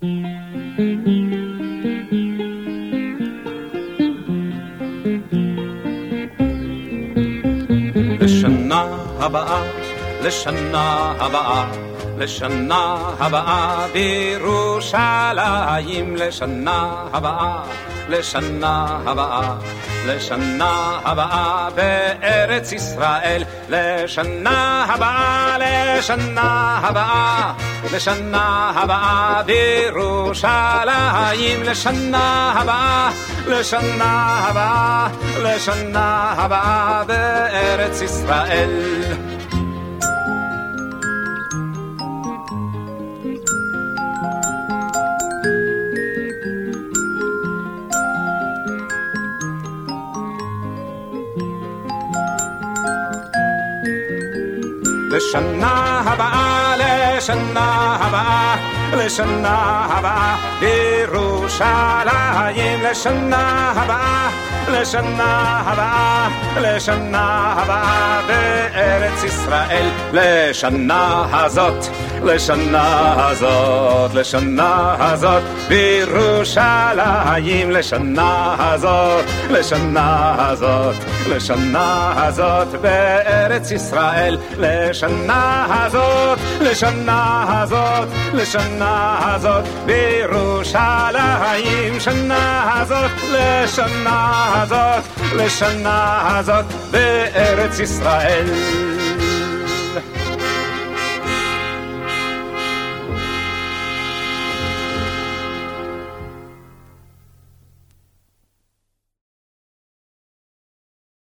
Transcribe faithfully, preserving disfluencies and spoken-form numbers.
לשנה הבאה, לשנה הבאה, לשנה הבאה בירושלים, לשנה הבאה, לשנה הבאה, לשנה הבאה בארץ ישראל, לשנה הבאה, לשנה הבאה, לשנה הבאה בירושלים, לשנה הבאה, לשנה הבאה, לשנה הבאה בארץ ישראל. לשנה הבאה, לשנה הבאה, לשנה הבאה בירושלים, לשנה הבאה, לשנה הבאה, לשנה הבאה בארץ ישראל, לשנה הזאת, לשנה הזאת, לשנה הזאת בירושלים, לשנה הזאת, לשנה הזאת, לשנה הזאת בארץ ישראל, לשנה הזאת, לשנה הזאת, לשנה הזאת בירושלים, שנה הזאת, לשנה הזאת, לשנה הזאת בארץ ישראל.